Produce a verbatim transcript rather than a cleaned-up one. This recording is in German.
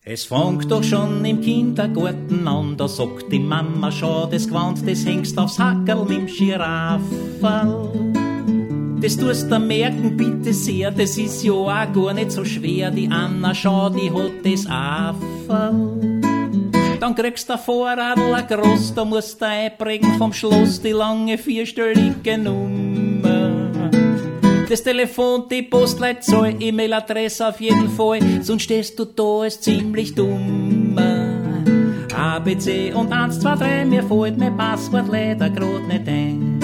Es fängt doch schon im Kindergarten an, da sagt die Mama, schau, das Gewand, das hängst aufs Hackerl mit'm Girafferl. Das tust du merken, bitte sehr, das ist ja auch gar nicht so schwer. Die Anna, schau, die hat das Afferl. Dann kriegst du ein Vorradl, ein Groß, da musst du einprägen vom Schloss die lange vierstellige Nummer. Das Telefon, die Postleitzahl, E-Mail-Adresse auf jeden Fall, sonst stehst du da als ziemlich dummer. A, B, C und eins, zwei, drei, mir fällt mein Passwort leider grad nicht ein.